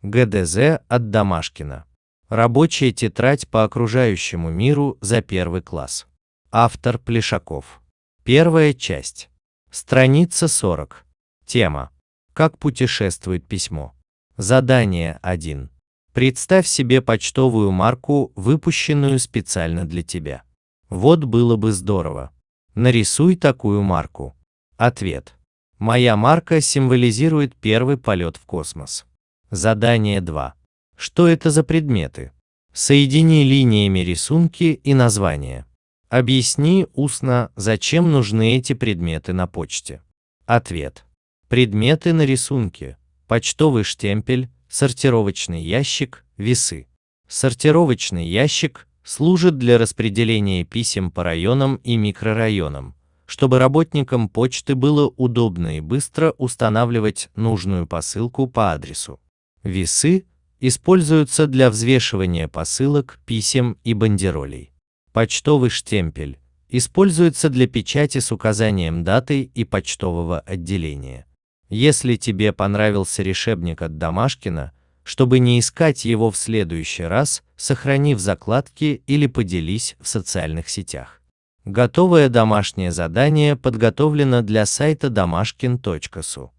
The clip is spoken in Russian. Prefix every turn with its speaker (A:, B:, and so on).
A: ГДЗ от Домашкина. Рабочая тетрадь по окружающему миру за 1 класс. Автор Плешаков. Первая часть. Страница 40. Тема. Как путешествует письмо. Задание 1. Представь себе почтовую марку, выпущенную специально для тебя. Вот было бы здорово. Нарисуй такую марку. Ответ. Моя марка символизирует первый полет в космос. Задание 2. Что это за предметы? Соедини линиями рисунки и названия. Объясни устно, зачем нужны эти предметы на почте. Ответ. Предметы на рисунке. Почтовый штемпель, сортировочный ящик, весы. Сортировочный ящик служит для распределения писем по районам и микрорайонам, чтобы работникам почты было удобно и быстро устанавливать нужную посылку по адресу. Весы используются для взвешивания посылок, писем и бандеролей. Почтовый штемпель используется для печати с указанием даты и почтового отделения. Если тебе понравился решебник от Домашкина, чтобы не искать его в следующий раз, сохрани в закладке или поделись в социальных сетях. Готовое домашнее задание подготовлено для сайта domashkin.su.